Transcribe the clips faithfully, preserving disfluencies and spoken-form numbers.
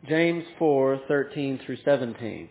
James four, thirteen through seventeen.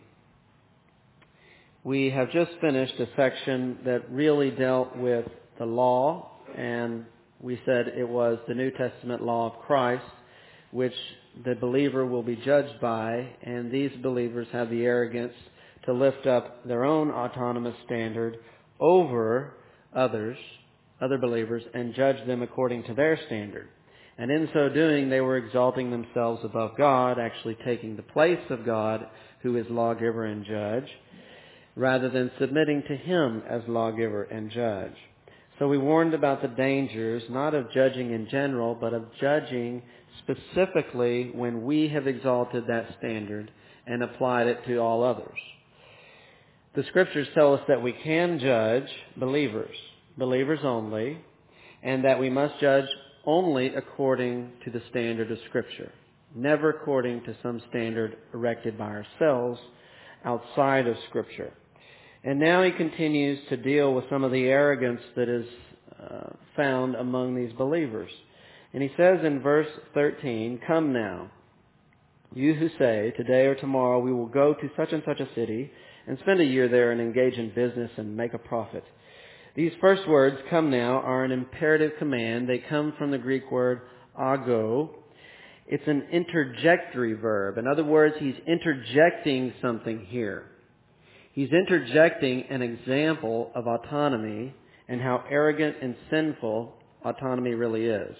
We have just finished a section that really dealt with the law, and we said it was the New Testament law of Christ, which the believer will be judged by, and these believers have the arrogance to lift up their own autonomous standard over others, other believers, and judge them according to their standard. And in so doing, they were exalting themselves above God, actually taking the place of God, who is lawgiver and judge, rather than submitting to Him as lawgiver and judge. So we warned about the dangers, not of judging in general, but of judging specifically when we have exalted that standard and applied it to all others. The Scriptures tell us that we can judge believers, believers only, and that we must judge only according to the standard of Scripture, never according to some standard erected by ourselves outside of Scripture. And now he continues to deal with some of the arrogance that is uh, found among these believers. And he says in verse thirteen, "Come now, you who say, today or tomorrow we will go to such and such a city and spend a year there and engage in business and make a profit." These first words, "come now," are an imperative command. They come from the Greek word ago. It's an interjectory verb. In other words, he's interjecting something here. He's interjecting an example of autonomy and how arrogant and sinful autonomy really is.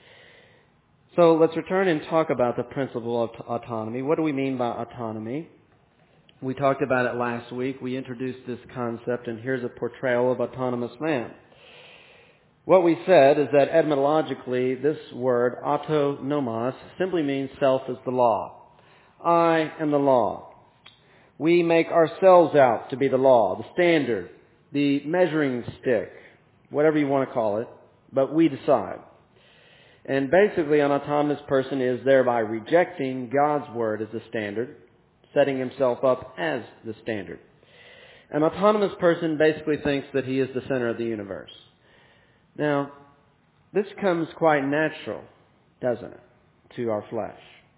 So let's return and talk about the principle of autonomy. What do we mean by autonomy? We talked about it last week. We introduced this concept, and here's a portrayal of autonomous man. What we said is that etymologically, this word, autonomos, simply means self is the law. I am the law. We make ourselves out to be the law, the standard, the measuring stick, whatever you want to call it, but we decide. And basically, an autonomous person is thereby rejecting God's word as the standard, setting himself up as the standard. An autonomous person basically thinks that he is the center of the universe. Now, this comes quite natural, doesn't it, to our flesh?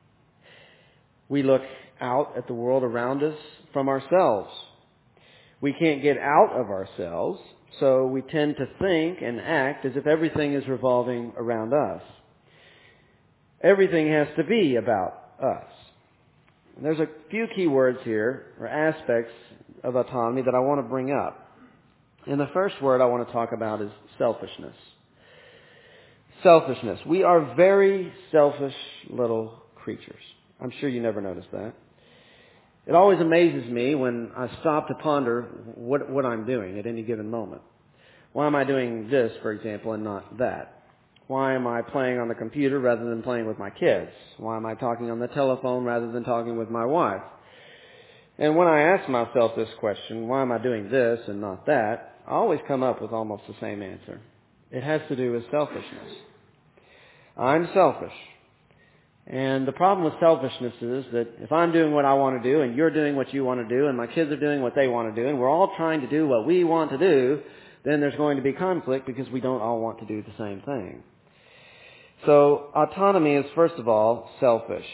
We look out at the world around us from ourselves. We can't get out of ourselves, so we tend to think and act as if everything is revolving around us. Everything has to be about us. There's a few key words here, or aspects of autonomy, that I want to bring up. And the first word I want to talk about is selfishness. Selfishness. We are very selfish little creatures. I'm sure you never noticed that. It always amazes me when I stop to ponder what, what I'm doing at any given moment. Why am I doing this, for example, and not that? Why am I playing on the computer rather than playing with my kids? Why am I talking on the telephone rather than talking with my wife? And when I ask myself this question, why am I doing this and not that, I always come up with almost the same answer. It has to do with selfishness. I'm selfish. And the problem with selfishness is that if I'm doing what I want to do and you're doing what you want to do and my kids are doing what they want to do and we're all trying to do what we want to do, then there's going to be conflict because we don't all want to do the same thing. So autonomy is, first of all, selfish.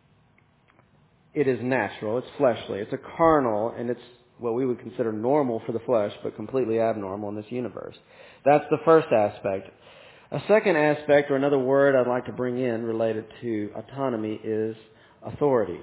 It is natural. It's fleshly. It's a carnal, and it's what we would consider normal for the flesh, but completely abnormal in this universe. That's the first aspect. A second aspect, or another word I'd like to bring in related to autonomy, is authority.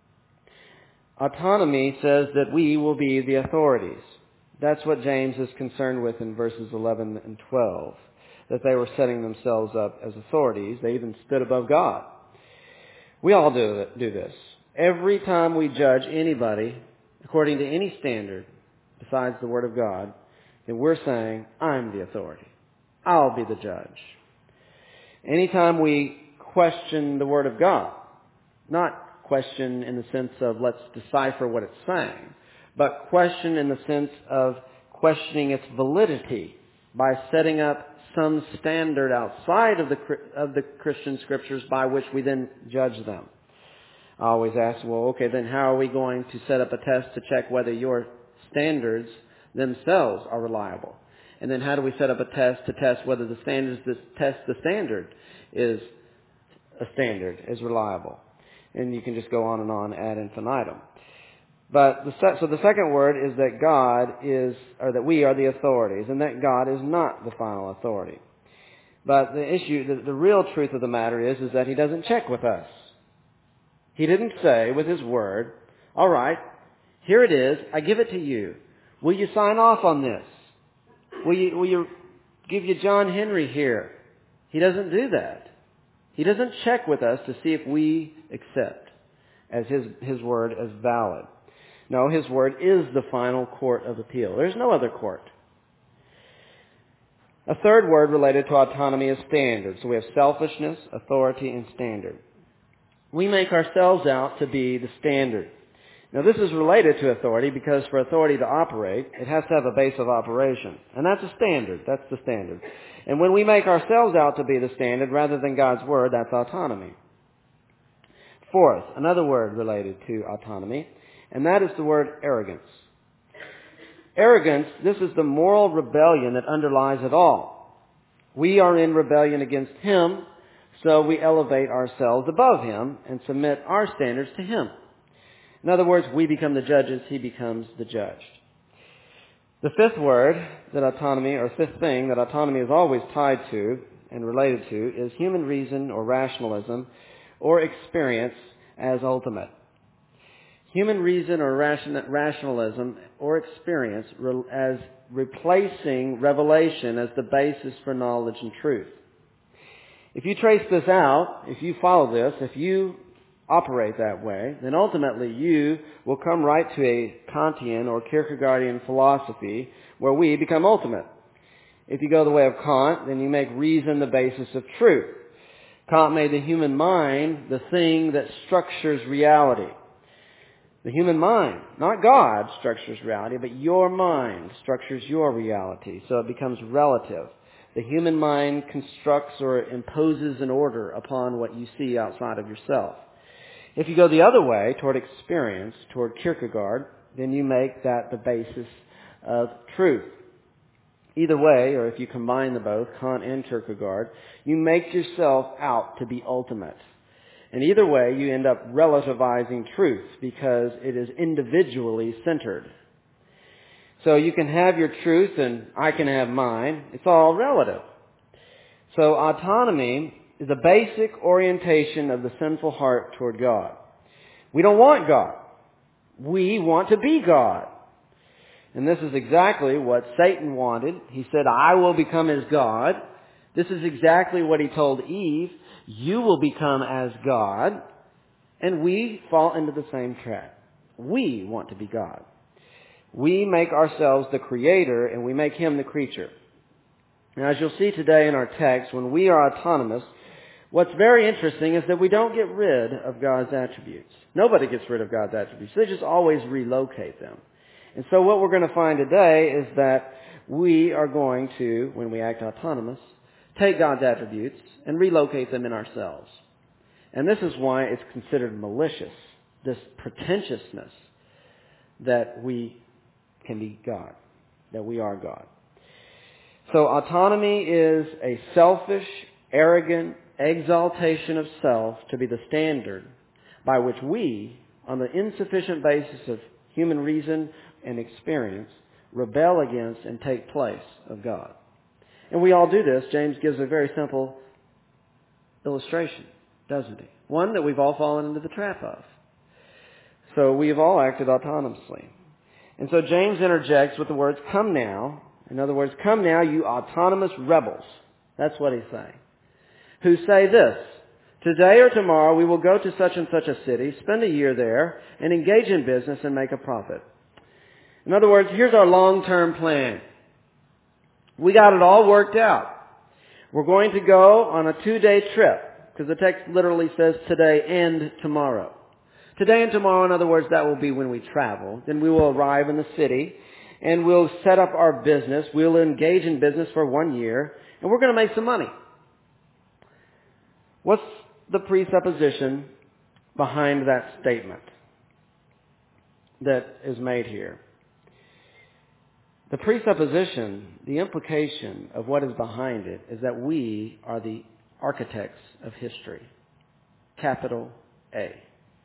Autonomy says that we will be the authorities. That's what James is concerned with in verses eleven and twelve, that they were setting themselves up as authorities. They even stood above God. We all do do this. Every time we judge anybody according to any standard besides the Word of God, then we're saying, I'm the authority. I'll be the judge. Anytime we question the Word of God, not question in the sense of let's decipher what it's saying, but question in the sense of questioning its validity by setting up some standard outside of the of the Christian Scriptures by which we then judge them. I always ask, well, okay, then how are we going to set up a test to check whether your standards themselves are reliable? And then how do we set up a test to test whether the standards that test the standard is a standard, is reliable? And you can just go on and on ad infinitum. But the se- so the second word is that God is, or that we are the authorities, and that God is not the final authority. But the issue, the, the real truth of the matter is, is that He doesn't check with us. He didn't say with His word, all right, here it is, I give it to you. Will you sign off on this? Will you, will you give you John Henry here? He doesn't do that. He doesn't check with us to see if we accept as His, His word as valid. No, His word is the final court of appeal. There's no other court. A third word related to autonomy is standard. So we have selfishness, authority, and standard. We make ourselves out to be the standard. Now this is related to authority because for authority to operate, it has to have a base of operation. And that's a standard. That's the standard. And when we make ourselves out to be the standard rather than God's word, that's autonomy. Fourth, another word related to autonomy, and that is the word arrogance. Arrogance, this is the moral rebellion that underlies it all. We are in rebellion against Him, so we elevate ourselves above Him and submit our standards to Him. In other words, we become the judges, He becomes the judged. The fifth word that autonomy, or fifth thing that autonomy is always tied to and related to is human reason or rationalism or experience as ultimate. Human reason or ration, rationalism or experience re, as replacing revelation as the basis for knowledge and truth. If you trace this out, if you follow this, if you operate that way, then ultimately you will come right to a Kantian or Kierkegaardian philosophy where we become ultimate. If you go the way of Kant, then you make reason the basis of truth. Kant made the human mind the thing that structures reality. The human mind, not God, structures reality, but your mind structures your reality, so it becomes relative. The human mind constructs or imposes an order upon what you see outside of yourself. If you go the other way, toward experience, toward Kierkegaard, then you make that the basis of truth. Either way, or if you combine the both, Kant and Kierkegaard, you make yourself out to be ultimate. And either way, you end up relativizing truth because it is individually centered. So you can have your truth and I can have mine. It's all relative. So autonomy is a basic orientation of the sinful heart toward God. We don't want God. We want to be God. And this is exactly what Satan wanted. He said, I will become as God. This is exactly what he told Eve. You will become as God. And we fall into the same trap. We want to be God. We make ourselves the creator and we make Him the creature. Now, as you'll see today in our text, when we are autonomous, what's very interesting is that we don't get rid of God's attributes. Nobody gets rid of God's attributes. They just always relocate them. And so what we're going to find today is that we are going to, when we act autonomous, take God's attributes and relocate them in ourselves. And this is why it's considered malicious, this pretentiousness that we can be God, that we are God. So autonomy is a selfish, arrogant exaltation of self to be the standard by which we, on the insufficient basis of human reason and experience, rebel against and take place of God. And we all do this. James gives a very simple illustration, doesn't he? One that we've all fallen into the trap of. So we have all acted autonomously. And so James interjects with the words, come now. In other words, come now, you autonomous rebels. That's what he's saying. Who say this, today or tomorrow we will go to such and such a city, spend a year there, and engage in business and make a profit. In other words, here's our long-term plan. We got it all worked out. We're going to go on a two-day trip, because the text literally says today and tomorrow. Today and tomorrow, in other words, that will be when we travel. Then we will arrive in the city, and we'll set up our business. We'll engage in business for one year, and we're going to make some money. What's the presupposition behind that statement that is made here? The presupposition, the implication of what is behind it is that we are the architects of history. Capital A.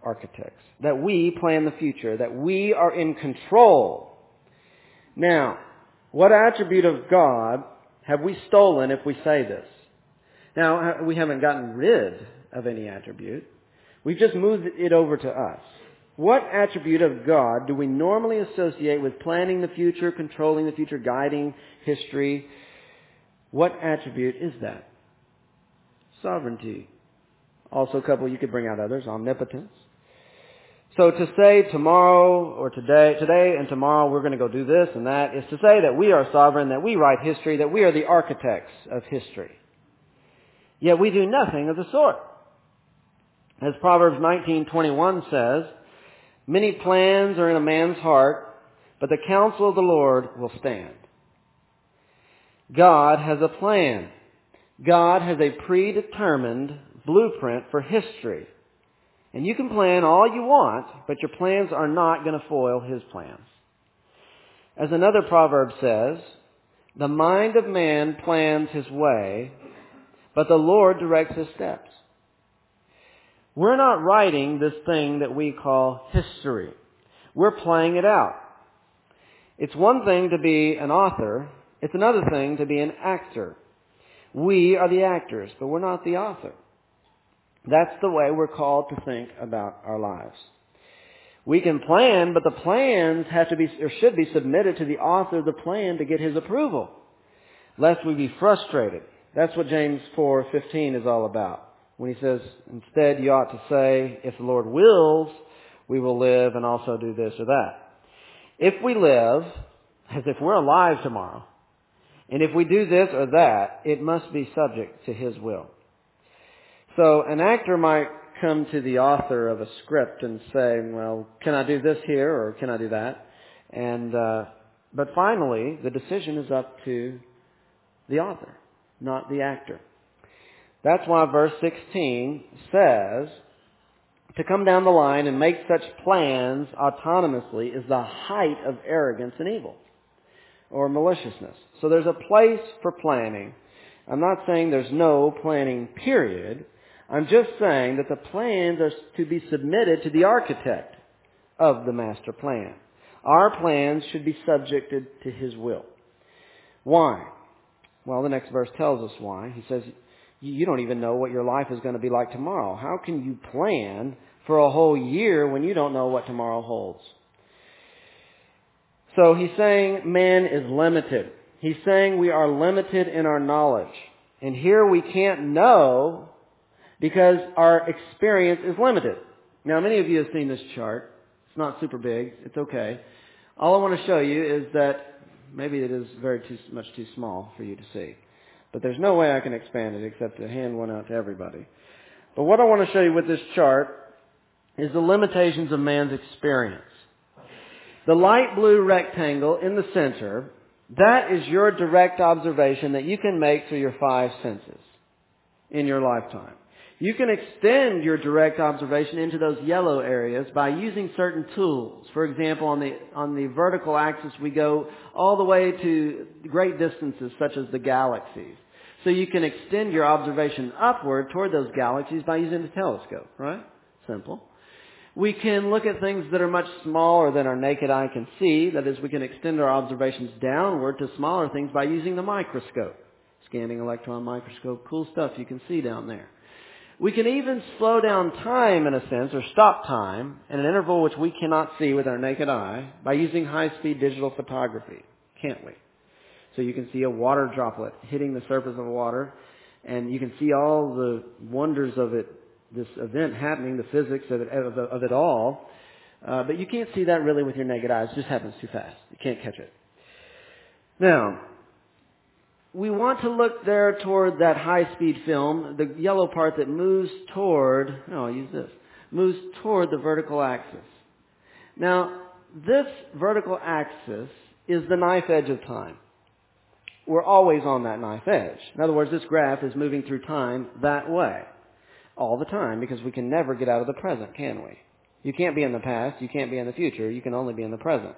architects, that we plan the future, that we are in control. Now, what attribute of God have we stolen if we say this? Now, we haven't gotten rid of any attribute. We've just moved it over to us. What attribute of God do we normally associate with planning the future, controlling the future, guiding history? What attribute is that? Sovereignty. Also a couple, you could bring out others. Omnipotence. So to say tomorrow or today, today and tomorrow we're going to go do this and that is to say that we are sovereign, that we write history, that we are the architects of history. Yet we do nothing of the sort. As Proverbs nineteen twenty-one says, many plans are in a man's heart, but the counsel of the Lord will stand. God has a plan. God has a predetermined blueprint for history. And you can plan all you want, but your plans are not going to foil His plans. As another proverb says, the mind of man plans his way, but the Lord directs his steps. We're not writing this thing that we call history. We're playing it out. It's one thing to be an author. It's another thing to be an actor. We are the actors, but we're not the author. That's the way we're called to think about our lives. We can plan, but the plans have to be, or should be submitted to the author of the plan to get his approval, lest we be frustrated. That's what James four fifteen is all about. When he says, instead you ought to say, if the Lord wills, we will live and also do this or that. If we live as if we're alive tomorrow, and if we do this or that, it must be subject to His will. So an actor might come to the author of a script and say, well, can I do this here or can I do that? And uh, but finally, the decision is up to the author, not the actor. That's why verse sixteen says, to come down the line and make such plans autonomously is the height of arrogance and evil, or maliciousness. So there's a place for planning. I'm not saying there's no planning, period. I'm just saying that the plans are to be submitted to the architect of the master plan. Our plans should be subjected to His will. Why? Well, the next verse tells us why. He says, you don't even know what your life is going to be like tomorrow. How can you plan for a whole year when you don't know what tomorrow holds? So he's saying man is limited. He's saying we are limited in our knowledge. And here we can't know because our experience is limited. Now, many of you have seen this chart. It's not super big. It's okay. All I want to show you is that maybe it is very too much too small for you to see. But there's no way I can expand it except to hand one out to everybody. But what I want to show you with this chart is the limitations of man's experience. The light blue rectangle in the center, that is your direct observation that you can make through your five senses in your lifetime. You can extend your direct observation into those yellow areas by using certain tools. For example, on the on the vertical axis, we go all the way to great distances, such as the galaxies. So you can extend your observation upward toward those galaxies by using the telescope, right? Simple. We can look at things that are much smaller than our naked eye can see. That is, we can extend our observations downward to smaller things by using the microscope. Scanning electron microscope, cool stuff you can see down there. We can even slow down time in a sense, or stop time, in an interval which we cannot see with our naked eye by using high-speed digital photography, can't we? So you can see a water droplet hitting the surface of water, and you can see all the wonders of it, this event happening, the physics of it, of, of it all. Uh, but you can't see that really with your naked eyes. It just happens too fast. You can't catch it. Now, we want to look there toward that high-speed film, the yellow part that moves toward, no, I'll use this, moves toward the vertical axis. Now, this vertical axis is the knife edge of time. We're always on that knife edge. In other words, this graph is moving through time that way all the time because we can never get out of the present, can we? You can't be in the past. You can't be in the future. You can only be in the present.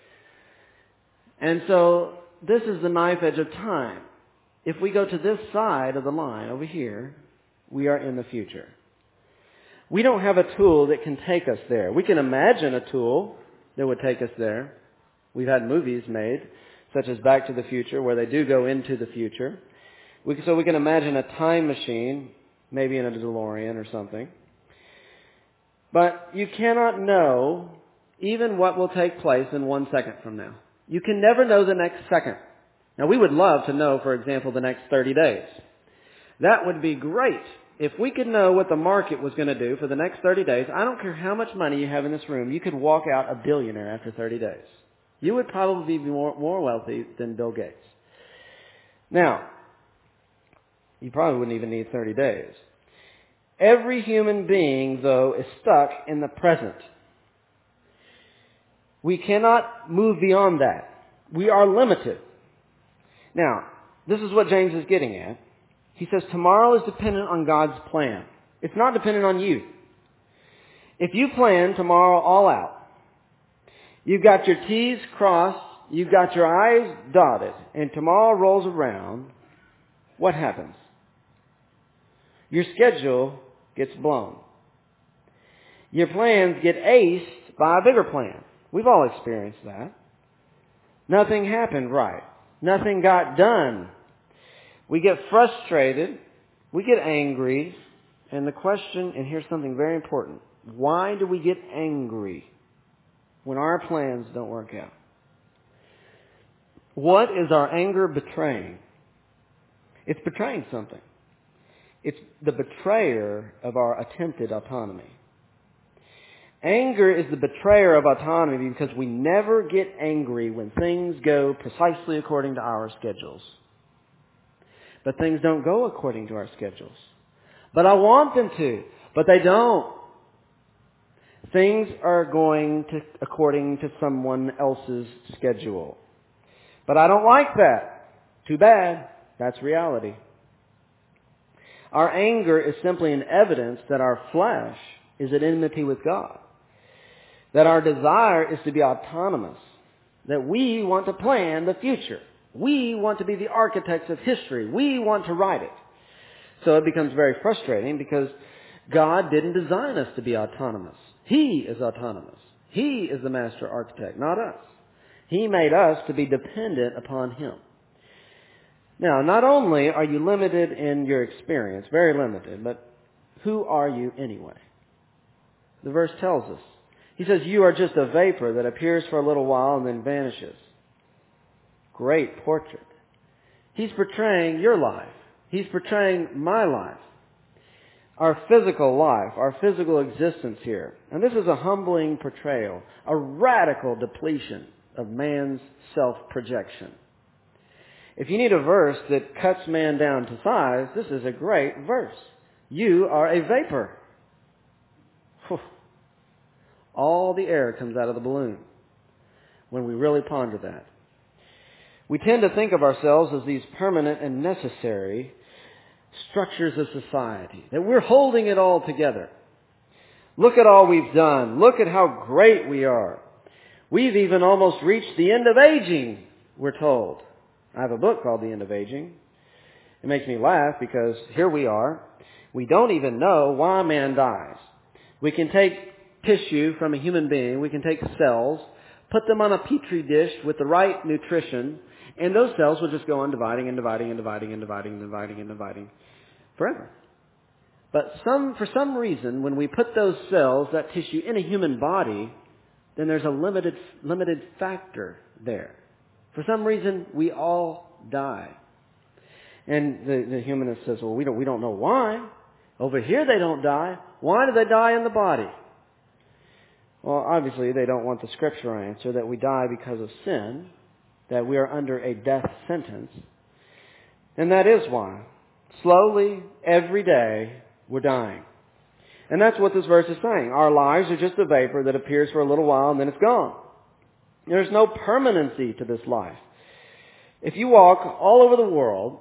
And so this is the knife edge of time. If we go to this side of the line over here, we are in the future. We don't have a tool that can take us there. We can imagine a tool that would take us there. We've had movies made, such as Back to the Future, where they do go into the future. We, so we can imagine a time machine, maybe in a DeLorean or something. But you cannot know even what will take place in one second from now. You can never know the next second. Now, we would love to know, for example, the next thirty days. That would be great. If we could know what the market was going to do for the next thirty days, I don't care how much money you have in this room, you could walk out a billionaire after thirty days. You would probably be more, more wealthy than Bill Gates. Now, you probably wouldn't even need thirty days. Every human being, though, is stuck in the present. We cannot move beyond that. We are limited. Now, this is what James is getting at. He says tomorrow is dependent on God's plan. It's not dependent on you. If you plan tomorrow all out, you've got your T's crossed, you've got your I's dotted, and tomorrow rolls around, what happens? Your schedule gets blown. Your plans get aced by a bigger plan. We've all experienced that. Nothing happened right. Nothing got done. We get frustrated. We get angry. And the question, and here's something very important. Why do we get angry when our plans don't work out? What is our anger betraying? It's betraying something. It's the betrayer of our attempted autonomy. Anger is the betrayer of autonomy because we never get angry when things go precisely according to our schedules. But things don't go according to our schedules. But I want them to, but they don't. Things are going to according to someone else's schedule. But I don't like that. Too bad. That's reality. Our anger is simply an evidence that our flesh is at enmity with God. That our desire is to be autonomous. That we want to plan the future. We want to be the architects of history. We want to write it. So it becomes very frustrating because God didn't design us to be autonomous. He is autonomous. He is the master architect, not us. He made us to be dependent upon Him. Now, not only are you limited in your experience, very limited, but who are you anyway? The verse tells us. He says, you are just a vapor that appears for a little while and then vanishes. Great portrait. He's portraying your life. He's portraying my life. Our physical life, our physical existence here. And this is a humbling portrayal, a radical depletion of man's self-projection. If you need a verse that cuts man down to size, this is a great verse. You are a vapor. Whew. All the air comes out of the balloon when we really ponder that. We tend to think of ourselves as these permanent and necessary structures of society, that we're holding it all together. Look at all we've done. Look at how great we are. We've even almost reached the end of aging, we're told. I have a book called The End of Aging. It makes me laugh because here we are. We don't even know why man dies. We can take tissue from a human being. We can take cells, put them on a petri dish with the right nutrition, and those cells will just go on dividing and dividing and dividing and dividing and dividing and dividing forever. But some, for some reason, when we put those cells, that tissue, in a human body, then there's a limited, limited factor there. For some reason, we all die. And the, the humanist says, well, we don't, we don't know why. Over here they don't die. Why do they die in the body? Well, obviously they don't want the scripture answer that we die because of sin, that we are under a death sentence. And that is why. Slowly, every day, we're dying. And that's what this verse is saying. Our lives are just a vapor that appears for a little while and then it's gone. There's no permanency to this life. If you walk all over the world,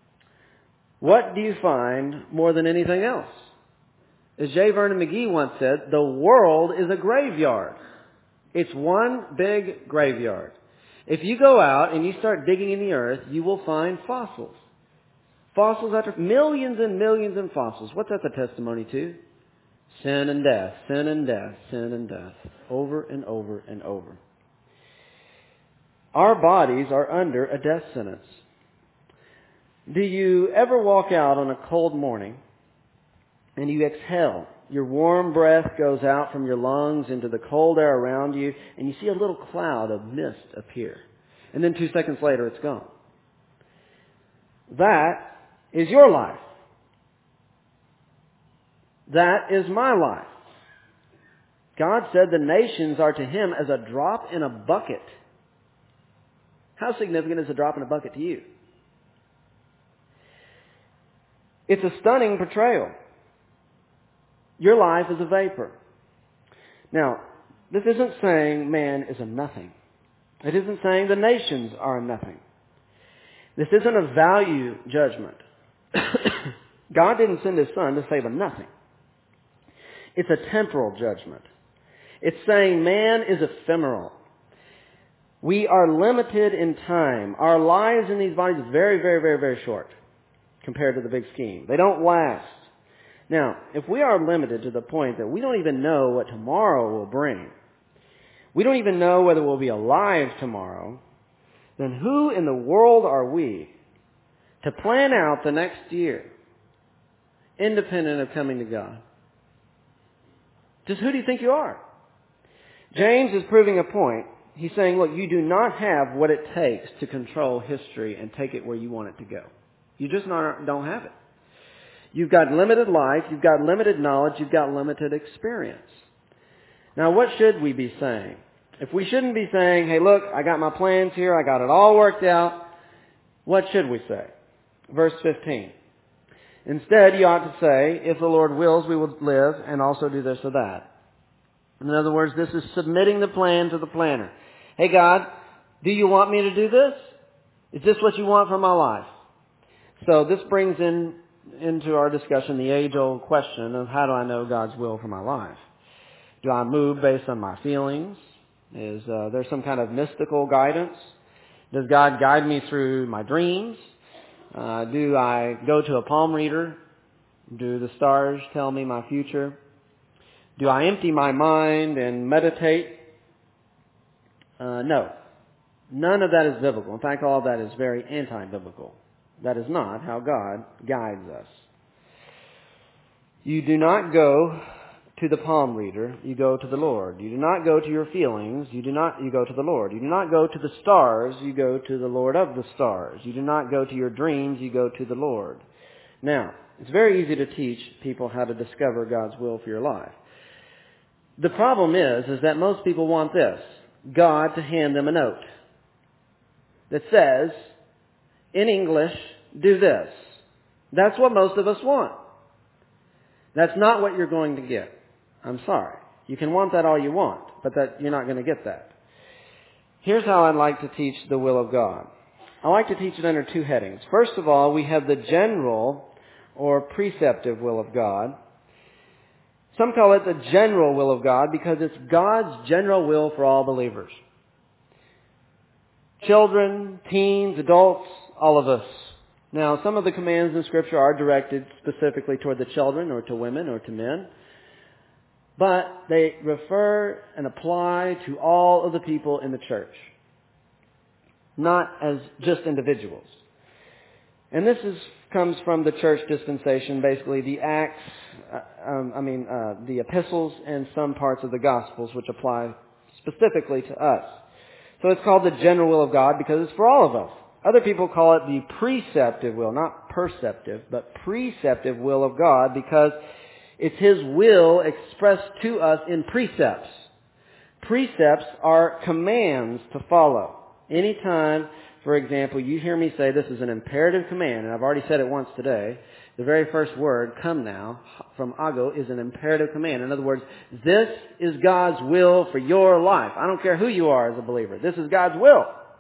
what do you find more than anything else? As J. Vernon McGee once said, the world is a graveyard. It's one big graveyard. If you go out and you start digging in the earth, you will find fossils. Fossils after millions and millions of fossils. What's that the testimony to? Sin and death, sin and death, sin and death, over and over and over. Our bodies are under a death sentence. Do you ever walk out on a cold morning and you exhale? Your warm breath goes out from your lungs into the cold air around you, and you see a little cloud of mist appear. And then two seconds later, it's gone. That is your life. That is my life. God said the nations are to Him as a drop in a bucket. How significant is a drop in a bucket to you? It's a stunning portrayal. Your life is a vapor. Now, this isn't saying man is a nothing. It isn't saying the nations are a nothing. This isn't a value judgment. God didn't send His Son to save a nothing. It's a temporal judgment. It's saying man is ephemeral. We are limited in time. Our lives in these bodies are very, very, very, very short compared to the big scheme. They don't last. Now, if we are limited to the point that we don't even know what tomorrow will bring, we don't even know whether we'll be alive tomorrow, then who in the world are we to plan out the next year independent of coming to God? Just who do you think you are? James is proving a point. He's saying, look, you do not have what it takes to control history and take it where you want it to go. You just not, don't have it. You've got limited life, you've got limited knowledge, you've got limited experience. Now, what should we be saying? If we shouldn't be saying, hey, look, I got my plans here, I got it all worked out, what should we say? Verse fifteen. Instead, you ought to say, if the Lord wills, we will live and also do this or that. In other words, this is submitting the plan to the planner. Hey, God, do you want me to do this? Is this what you want for my life? So this brings in into our discussion the age-old question of how do I know God's will for my life? Do I move based on my feelings? Is uh, there some kind of mystical guidance? Does God guide me through my dreams? Uh, do I go to a palm reader? Do the stars tell me my future? Do I empty my mind and meditate? Uh, no. None of that is biblical. In fact, all of that is very anti-biblical. That is not how God guides us. You do not go to the palm reader, you go to the Lord. You do not go to your feelings, you do not you go to the Lord. You do not go to the stars, you go to the Lord of the stars. You do not go to your dreams, you go to the Lord. Now, it's very easy to teach people how to discover God's will for your life. The problem is, is that most people want this, God to hand them a note that says, in English, do this. That's what most of us want. That's not what you're going to get. I'm sorry. You can want that all you want, but that you're not going to get that. Here's how I'd like to teach the will of God. I like to teach it under two headings. First of all, we have the general or preceptive will of God. Some call it the general will of God because it's God's general will for all believers. Children, teens, adults, all of us. Now, some of the commands in Scripture are directed specifically toward the children or to women or to men. But they refer and apply to all of the people in the church. Not as just individuals. And this is comes from the church dispensation, basically the Acts, uh, um, I mean, uh, the epistles and some parts of the Gospels which apply specifically to us. So it's called the general will of God because it's for all of us. Other people call it the preceptive will, not perceptive, but preceptive will of God because it's His will expressed to us in precepts. Precepts are commands to follow. Anytime, for example, you hear me say this is an imperative command, and I've already said it once today, the very first word, come now, from ago, is an imperative command. In other words, this is God's will for your life. I don't care who you are as a believer. This is God's will.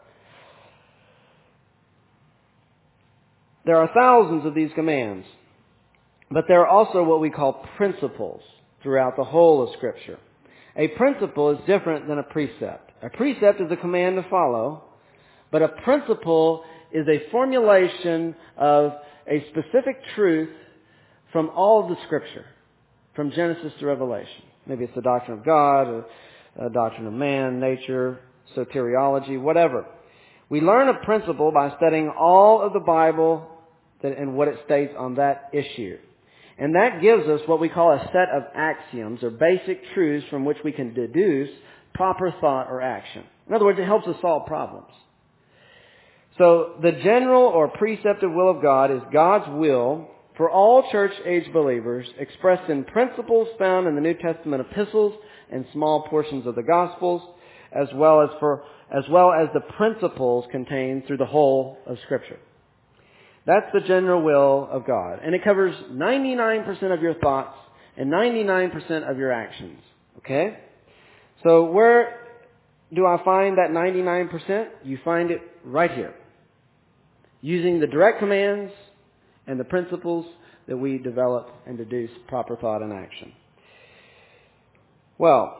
There are thousands of these commands, but there are also what we call principles throughout the whole of Scripture. A principle is different than a precept. A precept is a command to follow, but a principle is a formulation of a specific truth from all of the Scripture. from Genesis to Revelation. Maybe it's the doctrine of God, or a doctrine of man, nature, soteriology, whatever. We learn a principle by studying all of the Bible that, and what it states on that issue. And that gives us what we call a set of axioms, or basic truths from which we can deduce proper thought or action. In other words, it helps us solve problems. So the general or preceptive will of God is God's will for all church-age believers, expressed in principles found in the New Testament epistles and small portions of the Gospels, as well as for as well as the principles contained through the whole of Scripture. That's the general will of God, and it covers ninety-nine percent of your thoughts and ninety-nine percent of your actions. Okay? So where do I find that ninety-nine percent? You find it right here, using the direct commands and the principles that we develop and deduce proper thought and action. Well,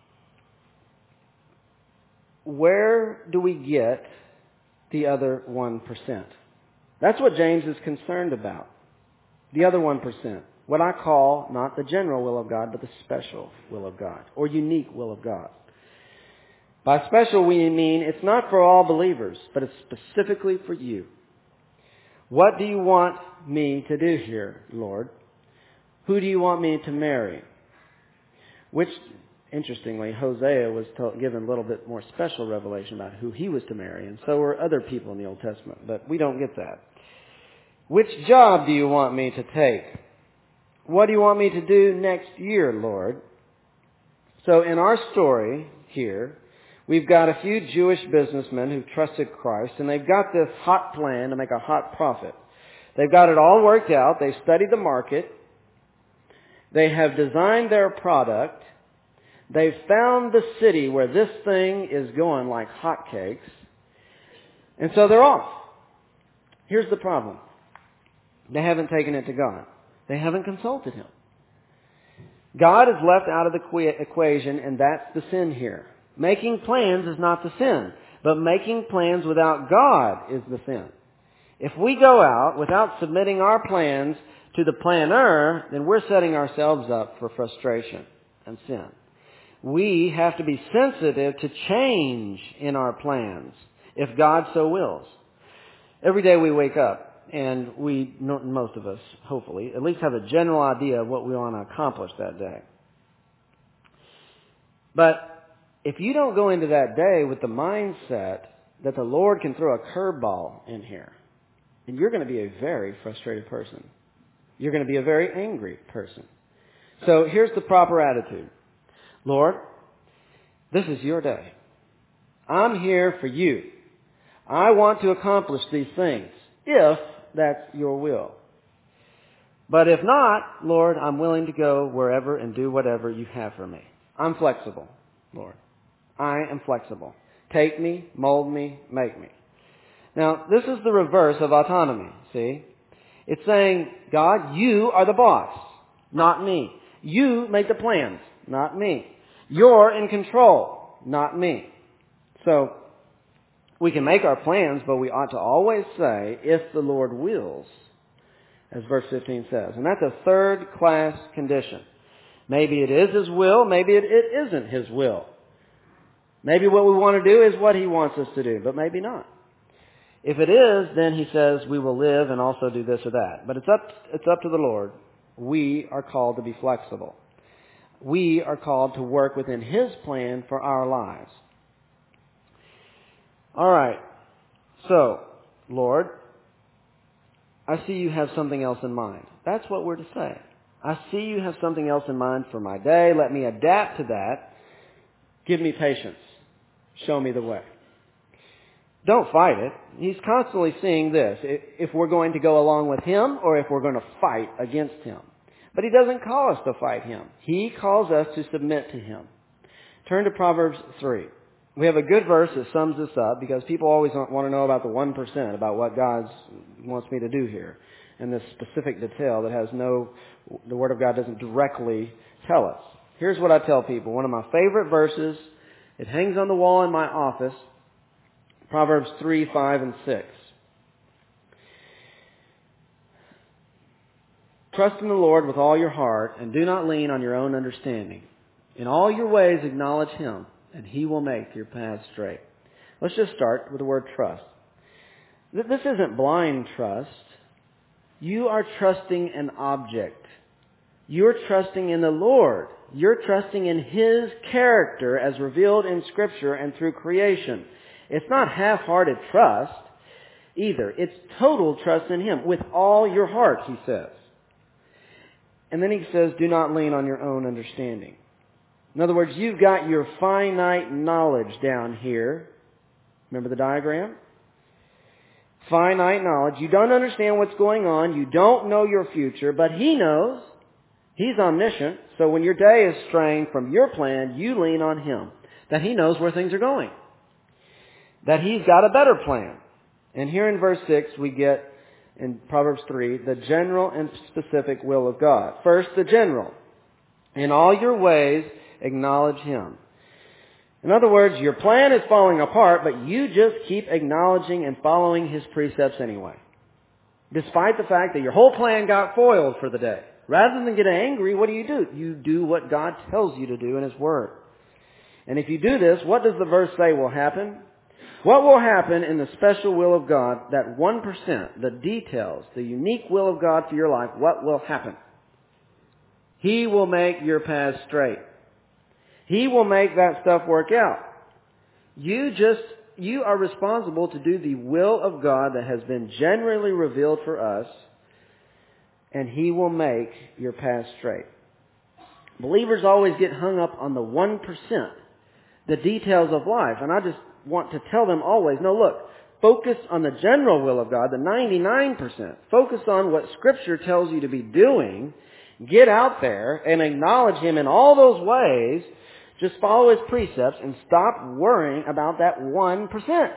where do we get the other one percent? That's what James is concerned about. The other one percent. What I call not the general will of God, but the special will of God, or unique will of God. By special, we mean it's not for all believers, but it's specifically for you. What do you want me to do here, Lord? Who do you want me to marry? Which, interestingly, Hosea was told, given a little bit more special revelation about who he was to marry, and so were other people in the Old Testament, but we don't get that. Which job do you want me to take? What do you want me to do next year, Lord? So in our story here, we've got a few Jewish businessmen who trusted Christ, and they've got this hot plan to make a hot profit. They've got it all worked out. They've studied the market. They have designed their product. They've found the city where this thing is going like hotcakes. And so they're off. Here's the problem. They haven't taken it to God. They haven't consulted Him. God is left out of the equation, and that's the sin here. Making plans is not the sin, but making plans without God is the sin. If we go out without submitting our plans to the planner, then we're setting ourselves up for frustration and sin. We have to be sensitive to change in our plans, if God so wills. Every day we wake up, and we, most of us, hopefully, at least have a general idea of what we want to accomplish that day. But if you don't go into that day with the mindset that the Lord can throw a curveball in here, then you're going to be a very frustrated person. You're going to be a very angry person. So here's the proper attitude. Lord, this is your day. I'm here for you. I want to accomplish these things, if that's your will. But if not, Lord, I'm willing to go wherever and do whatever you have for me. I'm flexible, Lord. I am flexible. Take me, mold me, make me. Now, this is the reverse of autonomy, see? It's saying, God, you are the boss, not me. You make the plans, not me. You're in control, not me. So, we can make our plans, but we ought to always say, if the Lord wills, as verse fifteen says. And that's a third-class condition. Maybe it is His will, maybe it, it isn't His will. Maybe what we want to do is what He wants us to do, but maybe not. If it is, then He says we will live and also do this or that. But it's up, it's up to the Lord. We are called to be flexible. We are called to work within His plan for our lives. All right. So, Lord, I see you have something else in mind. That's what we're to say. I see you have something else in mind for my day. Let me adapt to that. Give me patience. Show me the way. Don't fight it. He's constantly seeing this, if we're going to go along with Him or if we're going to fight against Him. But He doesn't call us to fight Him. He calls us to submit to Him. Turn to Proverbs three. We have a good verse that sums this up, because people always want to know about the one percent, about what God wants me to do here, and this specific detail that has no, the Word of God doesn't directly tell us. Here's what I tell people. One of my favorite verses, it hangs on the wall in my office, Proverbs three, five, and six. Trust in the Lord with all your heart and do not lean on your own understanding. In all your ways acknowledge Him, and He will make your paths straight. Let's just start with the word trust. This isn't blind trust. You are trusting an object. You're trusting in the Lord. You're trusting in His character as revealed in Scripture and through creation. It's not half-hearted trust either. It's total trust in Him with all your heart, He says. And then He says, do not lean on your own understanding. In other words, you've got your finite knowledge down here. Remember the diagram? Finite knowledge. You don't understand what's going on. You don't know your future, but He knows. He's omniscient. So when your day is straying from your plan, you lean on Him. That He knows where things are going. That He's got a better plan. And here in verse six, we get, in Proverbs three, the general and specific will of God. First, the general. In all your ways, acknowledge Him. In other words, your plan is falling apart, but you just keep acknowledging and following His precepts anyway. Despite the fact that your whole plan got foiled for the day. Rather than get angry, what do you do? You do what God tells you to do in His Word. And if you do this, what does the verse say will happen? What will happen in the special will of God, that one percent, the details, the unique will of God for your life, what will happen? He will make your paths straight. He will make that stuff work out. You just, you are responsible to do the will of God that has been generally revealed for us, and He will make your path straight. Believers always get hung up on the one percent, the details of life, and I just want to tell them always, no, look, focus on the general will of God, the ninety-nine percent. Focus on what Scripture tells you to be doing. Get out there and acknowledge Him in all those ways. Just follow His precepts and stop worrying about that one percent.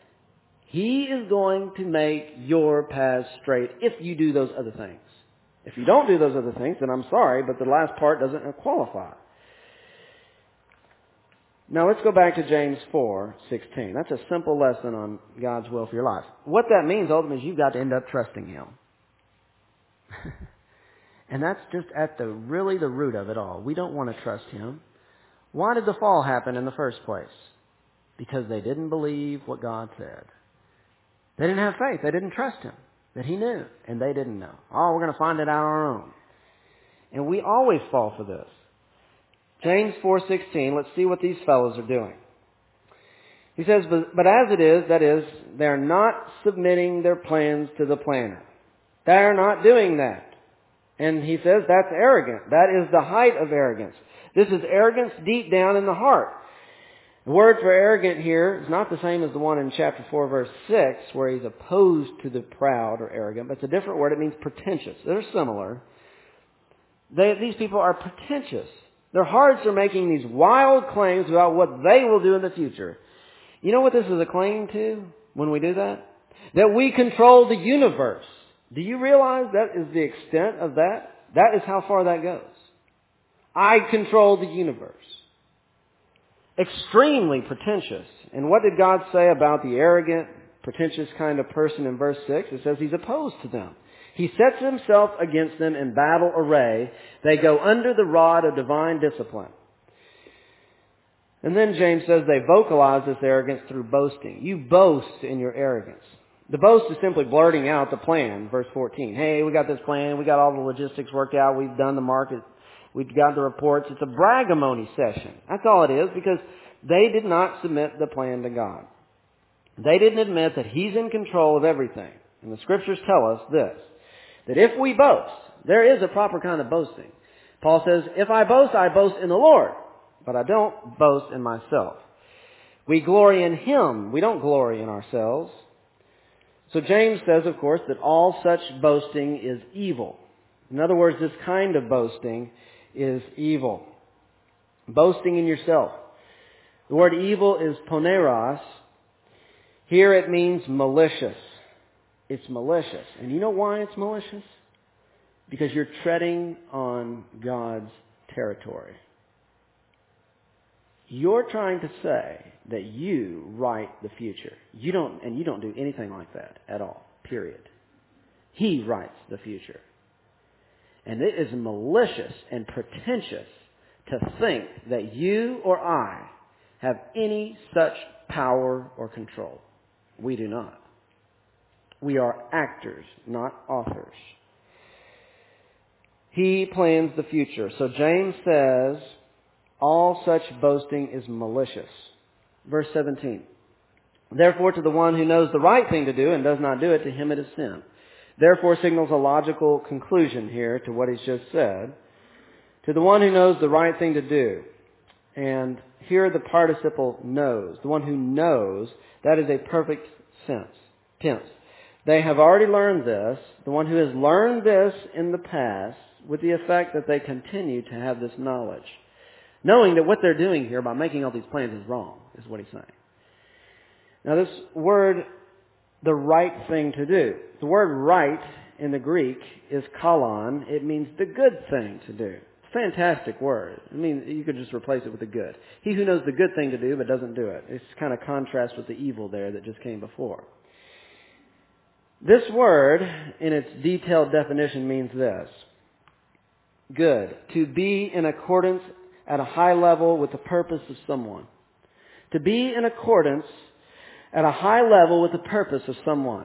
He is going to make your paths straight if you do those other things. If you don't do those other things, then I'm sorry, but the last part doesn't qualify. Now let's go back to James four sixteen. That's a simple lesson on God's will for your life. What that means ultimately is you've got to end up trusting Him. And that's just at the really the root of it all. We don't want to trust Him. Why did the fall happen in the first place? Because they didn't believe what God said. They didn't have faith. They didn't trust Him. That He knew. And they didn't know. Oh, we're going to find it out on our own. And we always fall for this. James four sixteen, let's see what these fellows are doing. He says, but, but as it is, that is, they're not submitting their plans to the planner. They're not doing that. And he says that's arrogant. That is the height of arrogance. This is arrogance deep down in the heart. The word for arrogant here is not the same as the one in chapter four, verse six, where he's opposed to the proud or arrogant, but it's a different word. It means pretentious. They're similar. They, these people are pretentious. Their hearts are making these wild claims about what they will do in the future. You know what this is a claim to when we do that? That we control the universe. Do you realize that is the extent of that? That is how far that goes. I control the universe. Extremely pretentious. And what did God say about the arrogant, pretentious kind of person in verse six? It says He's opposed to them. He sets Himself against them in battle array. They go under the rod of divine discipline. And then James says they vocalize this arrogance through boasting. You boast in your arrogance. The boast is simply blurting out the plan, verse fourteen. Hey, we got this plan. We got all the logistics worked out. We've done the market. We've got the reports. It's a bragamony session. That's all it is, because they did not submit the plan to God. They didn't admit that He's in control of everything. And the Scriptures tell us this, that if we boast, there is a proper kind of boasting. Paul says, if I boast, I boast in the Lord, but I don't boast in myself. We glory in Him. We don't glory in ourselves. So James says, of course, that all such boasting is evil. In other words, this kind of boasting is evil. Boasting in yourself. The word evil is poneros. Here it means malicious. It's malicious. And you know why it's malicious? Because you're treading on God's territory. You're trying to say that you write the future. You don't, and you don't do anything like that at all. Period. He writes the future. And it is malicious and pretentious to think that you or I have any such power or control. We do not. We are actors, not authors. He plans the future. So James says, all such boasting is malicious. Verse seventeen. Therefore, to the one who knows the right thing to do and does not do it, to him it is sin. Therefore signals a logical conclusion here to what he's just said. To the one who knows the right thing to do. And here the participle knows. The one who knows, that is a perfect sense, tense. They have already learned this. The one who has learned this in the past, with the effect that they continue to have this knowledge. Knowing that what they're doing here by making all these plans is wrong, is what he's saying. Now this word, the right thing to do. The word right in the Greek is kalon. It means the good thing to do. Fantastic word. I mean, you could just replace it with the good. He who knows the good thing to do but doesn't do it. It's kind of contrast with the evil there that just came before. This word, in its detailed definition, means this. Good. To be in accordance at a high level with the purpose of someone. To be in accordance at a high level with the purpose of someone.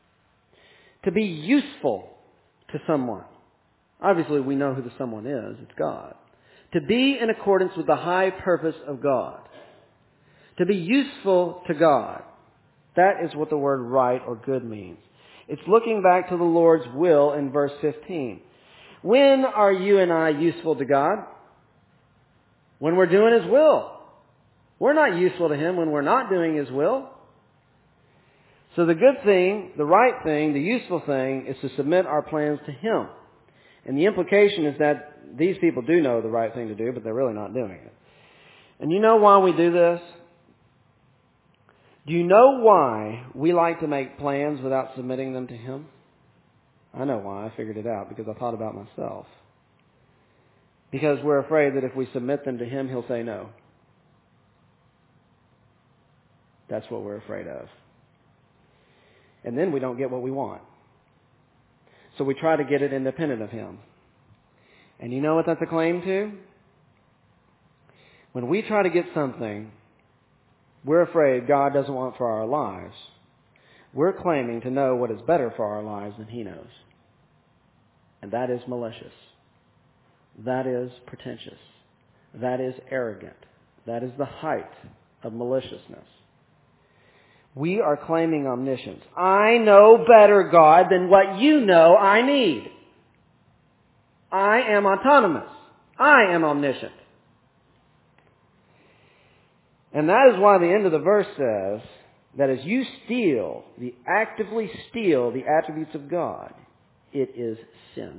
To be useful to someone. Obviously, we know who the someone is. It's God. To be in accordance with the high purpose of God. To be useful to God. That is what the word right or good means. It's looking back to the Lord's will in verse fifteen. When are you and I useful to God? When we're doing His will. We're not useful to Him when we're not doing His will. So the good thing, the right thing, the useful thing is to submit our plans to Him. And the implication is that these people do know the right thing to do, but they're really not doing it. And you know why we do this? Do you know why we like to make plans without submitting them to Him? I know why. I figured it out because I thought about myself. Because we're afraid that if we submit them to Him, He'll say no. That's what we're afraid of. And then we don't get what we want. So we try to get it independent of Him. And you know what that's a claim to? When we try to get something we're afraid God doesn't want for our lives, we're claiming to know what is better for our lives than He knows. And that is malicious. That is pretentious. That is arrogant. That is the height of maliciousness. We are claiming omniscience. I know better, God, than what you know I need. I am autonomous. I am omniscient. And that is why the end of the verse says that as you steal, you actively steal the attributes of God, it is sin.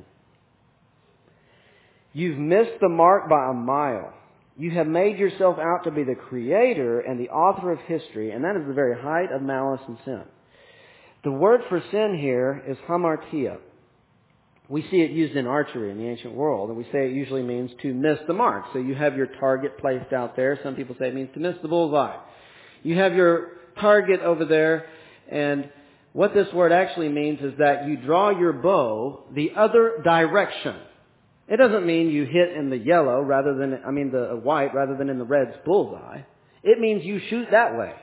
You've missed the mark by a mile. You have made yourself out to be the creator and the author of history, and that is the very height of malice and sin. The word for sin here is hamartia. We see it used in archery in the ancient world, and we say it usually means to miss the mark. So you have your target placed out there. Some people say it means to miss the bullseye. You have your target over there, and what this word actually means is that you draw your bow the other direction. It doesn't mean you hit in the yellow rather than, I mean the white rather than in the red's bullseye. It means you shoot that way.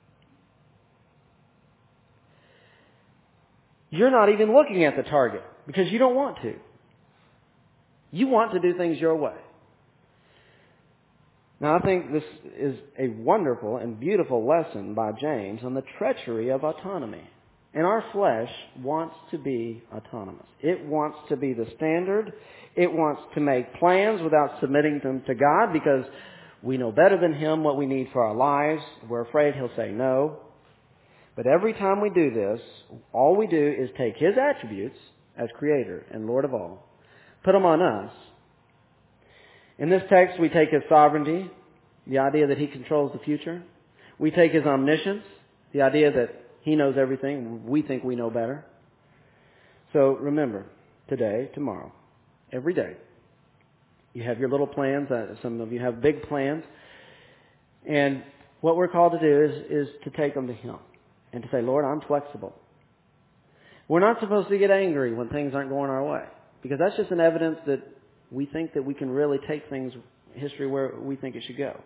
You're not even looking at the target because you don't want to. You want to do things your way. Now I think this is a wonderful and beautiful lesson by James on the treachery of autonomy. And our flesh wants to be autonomous. It wants to be the standard. It wants to make plans without submitting them to God because we know better than Him what we need for our lives. We're afraid He'll say no. But every time we do this, all we do is take His attributes as Creator and Lord of all, put them on us. In this text, we take His sovereignty, the idea that He controls the future. We take His omniscience, the idea that He knows everything. We think we know better. So remember, today, tomorrow, every day, you have your little plans. Uh, some of you have big plans. And what we're called to do is, is to take them to Him and to say, Lord, I'm flexible. We're not supposed to get angry when things aren't going our way. Because that's just an evidence that we think that we can really take things, history, where we think it should go.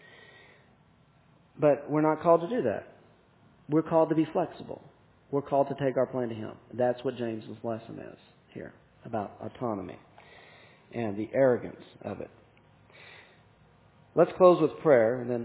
But we're not called to do that. We're called to be flexible. We're called to take our plan to Him. That's what James's lesson is here about autonomy and the arrogance of it. Let's close with prayer, and then